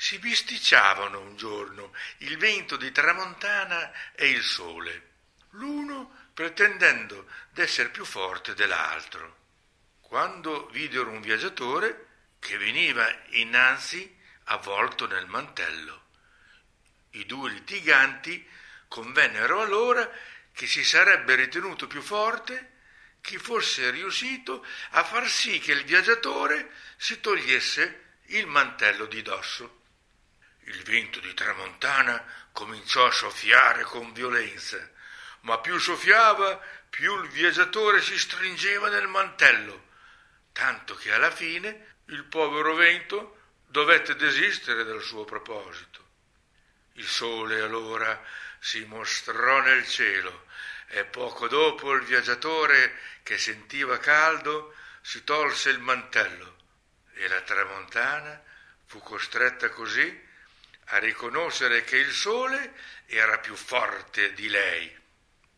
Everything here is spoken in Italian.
si bisticciavano un giorno il vento di tramontana e il sole, l'uno pretendendo d'essere più forte dell'altro. Quando videro un viaggiatore che veniva innanzi avvolto nel mantello. I due litiganti convennero allora che si sarebbe ritenuto più forte chi fosse riuscito a far sì che il viaggiatore si togliesse il mantello di dosso. Il vento di tramontana cominciò a soffiare con violenza, ma più soffiava, più il viaggiatore si stringeva nel mantello, tanto che alla fine il povero vento dovette desistere dal suo proposito. Il sole allora si mostrò nel cielo e poco dopo il viaggiatore, che sentiva caldo, si tolse il mantello e la tramontana fu costretta così a riconoscere che il sole era più forte di lei.